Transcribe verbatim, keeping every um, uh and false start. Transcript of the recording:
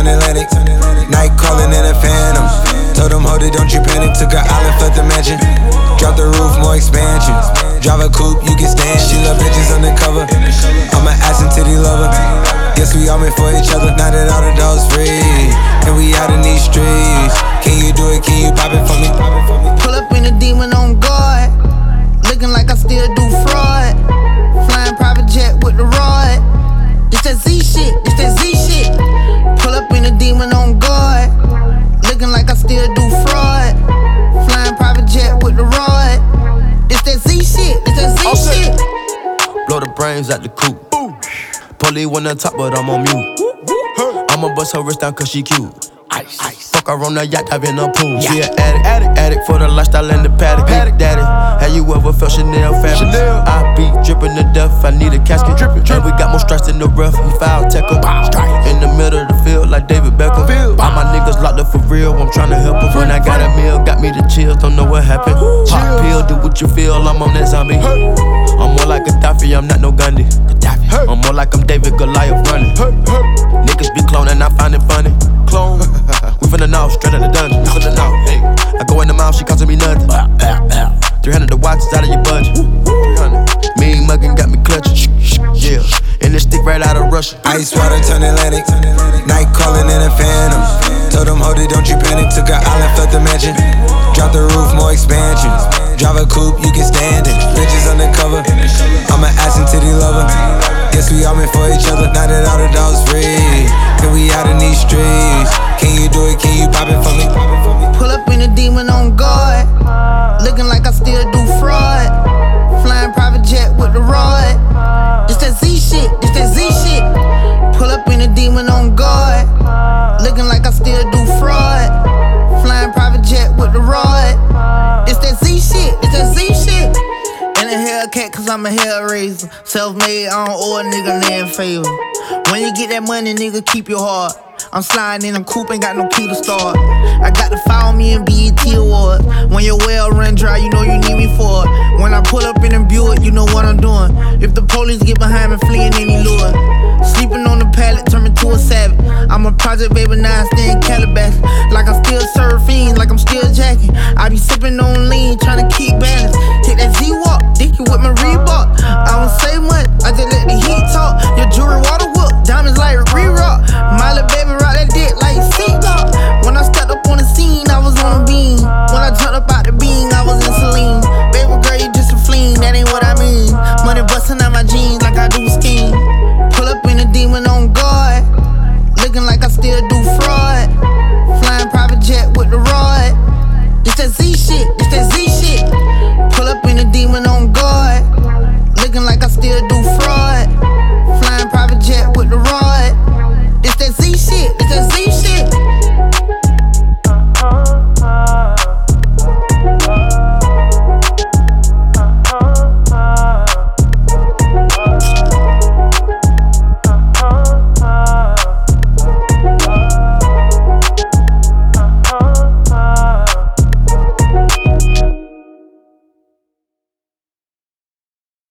turn Atlantic. Night calling in a phantom. Told them, hold it, don't you panic. Took an island, left the mansion. Drop the roof, more expansion. Drive a coupe, you can stand. She love bitches undercover. I'm an ass and titty lover. Guess we all meant for each other. Now that all the dogs free, and we out in these streets. Can you do it? Can you pop it for me? Pull up in a demon on guard. Looking like I still do fraud. Flying private jet with the rod. This that Z shit, this that Z shit. Pull up in a demon on guard. Looking like I still do fraud. Flying private jet with the rod. This that Z shit, this that Z okay. shit. Blow the brains out the coop. Polly on the top, but I'm on mute. I'ma bust her wrist down cause she cute. Ice, ice. Fuck her on the yacht, dive in the pool. She an addict, addict, addict for the lifestyle and the paddock. Paddock, daddy, have you ever felt Chanel fabric? Chanel. I be dripping to death, I need a casket. Drippin', drippin'. And we got more strikes in the rough, we foul tech em. In the middle of the field like David Beckham. Field. All my niggas locked up for real, I'm tryna help em. When I got a meal, got me the chills, don't know what happened. Pop pill, do what you feel, I'm on that zombie. Hey. I'm more like Gaddafi, I'm not no Gandhi. Hey. I'm more like I'm David Goliath running. Hey. Hey. Niggas be cloning, I find it funny. Clone. We finna know, straight out the dungeon. We finna know. Hey. I go in the mouth, she costing me nothing. three hundred the watch is out of your budget. three hundred. Mean muggin' got me clutching. Yeah. And this stick right out of Russia. Ice water turn Atlantic. Night calling in a phantom. Told them, hold it, don't you panic. Took an island, left the mansion. Drop the roof, more expansion. Drive a coupe, you can stand it. Bitches undercover. I'm an ass and titty lover. Guess we all meant for each other. Now that all the dogs free, and we out in these streets. Can you do it? Can you pop it for me? Pull up in a demon on guard. Looking like I still do fraud. Flying private jet with the rod. This that Z shit, this that Z shit. Pull up in a demon on guard. Looking like I still do fraud. Flying private jet with the rod. This that Z shit, this that Z shit. And a Hellcat cause I'm a hellraiser. Self-made, I don't owe a nigga land favor. When you get that money, nigga, keep your heart. I'm sliding in a coupe, ain't got no key to start. I got to follow me in B E T Awards. When your well run dry, you know you need me for it. When I pull up in a Buick, you know what I'm doing. If the police get behind me, fleeing any lure. Sleeping on the pallet, turn me to a savage. I'm a project baby, now I stay in Calabash. Like I still serve fiends, like I'm still jacking. I be sipping